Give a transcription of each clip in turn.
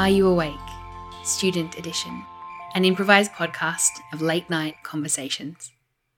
Are You Awake? Student Edition, an improvised podcast of late night conversations.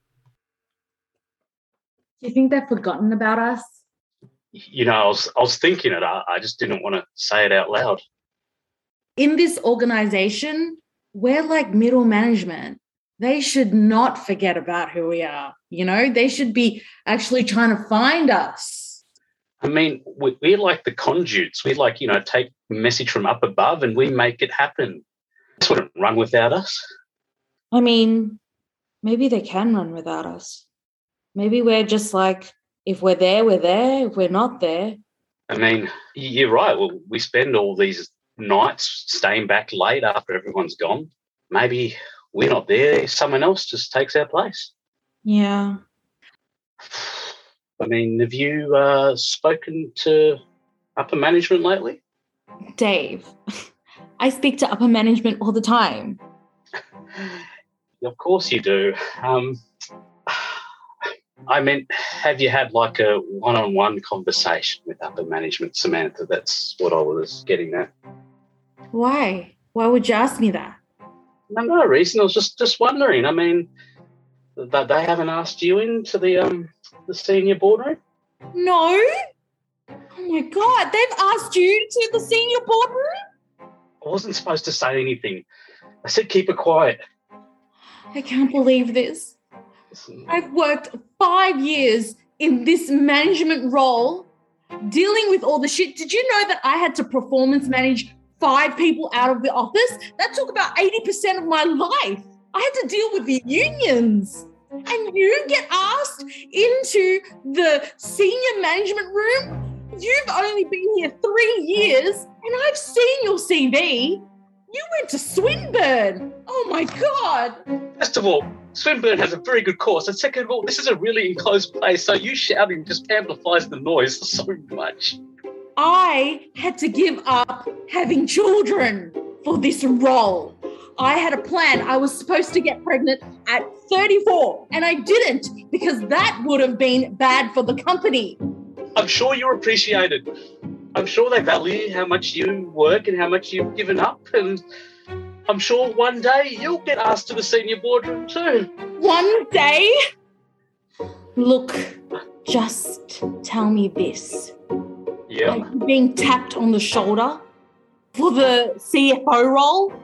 Do you think they've forgotten about us? You know, I was thinking it. I just didn't want to say it out loud. In this organization, we're like middle management. They should not forget about who we are. You know, they should be actually trying to find us. I mean, we're like the conduits. We like, take a message from up above and we make it happen. This wouldn't run without us. I mean, maybe they can run without us. Maybe we're just like, if we're there, we're there. If we're not there. I mean, you're right. Well, we spend all these nights staying back late after everyone's gone. Maybe we're not there. Someone else just takes our place. Yeah. I mean, have you spoken to upper management lately? Dave, I speak to upper management all the time. Of course you do. I meant, have you had like a one-on-one conversation with upper management, Samantha? That's what I was getting at. Why? Why would you ask me that? No reason. I was just wondering. I mean, they haven't asked you into the senior boardroom? No. Oh my God, they've asked you to the senior boardroom? I wasn't supposed to say anything. I said keep it quiet. I can't believe this. I've worked 5 years in this management role, dealing with all the shit. Did you know that I had to performance manage 5 people out of the office? That took about 80% of my life. I had to deal with the unions. And you get asked into the senior management room? You've only been here 3 years and I've seen your CV. You went to Swinburne. Oh, my God. First of all, Swinburne has a very good course. And second of all, this is a really enclosed place, so you shouting just amplifies the noise so much. I had to give up having children for this role. I had a plan. I was supposed to get pregnant at 34, and I didn't because that would have been bad for the company. I'm sure you're appreciated. I'm sure they value how much you work and how much you've given up, and I'm sure one day you'll get asked to the senior boardroom too. One day? Look, just tell me this. Yeah. Are you being tapped on the shoulder for the CFO role?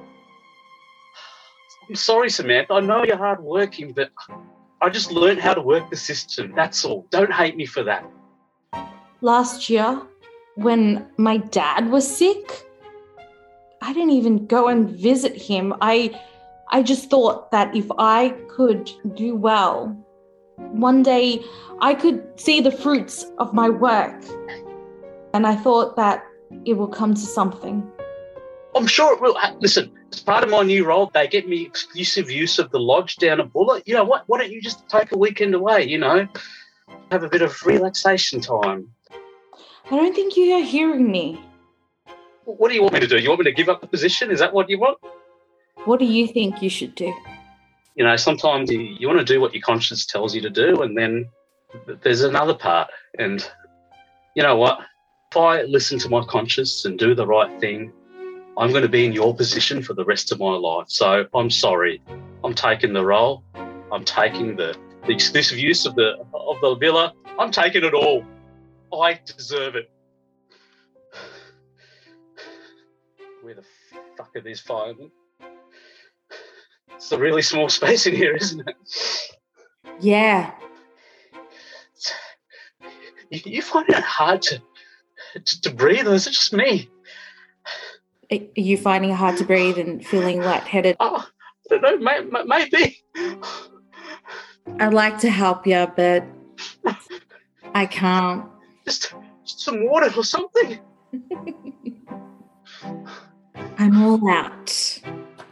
I'm sorry, Samantha. I know you're hardworking, but I just learned how to work the system. That's all. Don't hate me for that. Last year, when my dad was sick, I didn't even go and visit him. I just thought that if I could do well, one day I could see the fruits of my work. And I thought that it will come to something. I'm sure it will. Listen, as part of my new role, they get me exclusive use of the lodge down at Buller. You know what? Why don't you just take a weekend away, have a bit of relaxation time? I don't think you are hearing me. What do you want me to do? You want me to give up the position? Is that what you want? What do you think you should do? Sometimes you want to do what your conscience tells you to do, and then there's another part. And you know what? If I listen to my conscience and do the right thing, I'm going to be in your position for the rest of my life. So I'm sorry. I'm taking the role. I'm taking the exclusive use of the villa. I'm taking it all. I deserve it. Where the fuck are these firemen? It's a really small space in here, isn't it? Yeah. You find it hard to breathe, or is it just me? Are you finding it hard to breathe and feeling lightheaded? Oh, I don't know, maybe. I'd like to help you, but I can't. Just some water or something. I'm all out.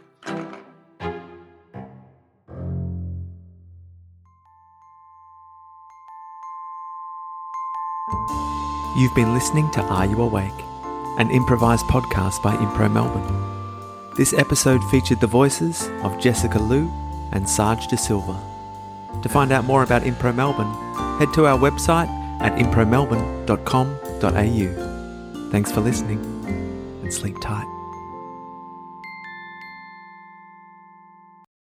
You've been listening to Are You Awake? An improvised podcast by Impro Melbourne. This episode featured the voices of Jessica Liu and Sarge De Silva. To find out more about Impro Melbourne, head to our website at impromelbourne.com.au. Thanks for listening and sleep tight.